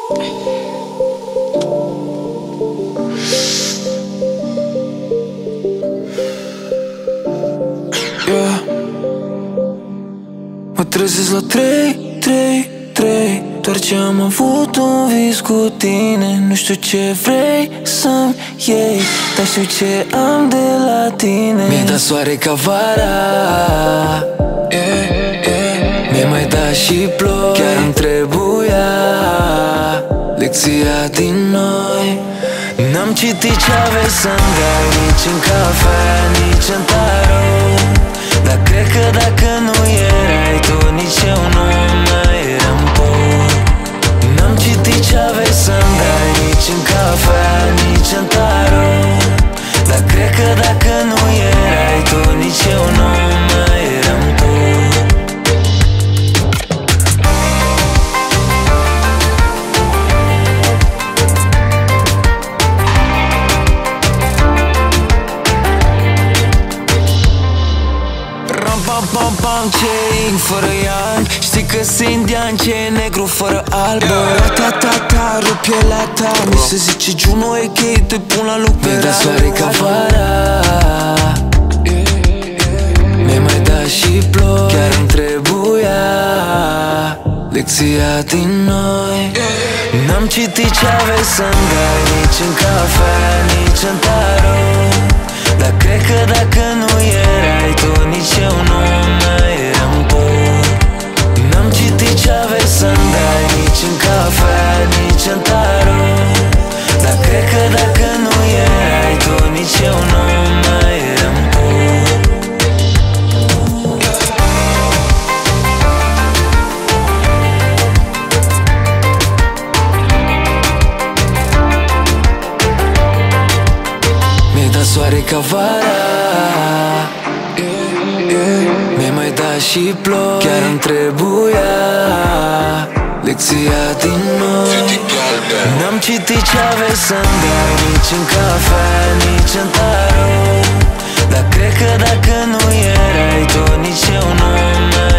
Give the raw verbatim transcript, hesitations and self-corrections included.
Yeah. Mă trezesc la trei, trei, trei. Doar ce am avut un vis cu tine. Nu știu ce vrei să-mi iei, dar știu ce am de la tine. Mi-ai dat soare ca vara, yeah, yeah. Mi-ai mai dat și ploi, chiar îmi trebuia lecția din noi. N-am citit ce aveai să-mi dai, nici în cafea, nici în tarot. Dar cred că dacă nu erai tu, nici eu nu mai eram pot. N-am citit ce aveai să-mi dai, nici în cafea, nici în tarot. Dar cred că dacă nu erai tu, nici eu nu mai eram pot. Pam, pam, pam, ce ing fără ian. Știi că sunt indian, ce e negru fără alb. Ra-ta-ta-ta, rup pielea ta. Mi se zice Juno, a k a te pun la lucru. Mi-ai dat soare ca vara, mi-ai mai dat și ploi, chiar îmi trebuia lecția din noi. N-am citit ce aveai să-mi dai, nici în cafea, nici în tarot. Dar cred că dacă nu erai tu, nici eu nu mai eram pot. N-am citit ce aveai să-mi dai, nici în cafea, nici în tarot. Dar cred că dacă nu erai tu, nici eu nu mai eram pot. Mi-ai dat soare ca vara, mi-ai mai dat și ploi, chiar îmi trebuia lecția din noi. N-am citit ce aveai să-mi dai, nici în cafea, nici în tarot. Dar cred că dacă nu erai tu, nici eu nu mai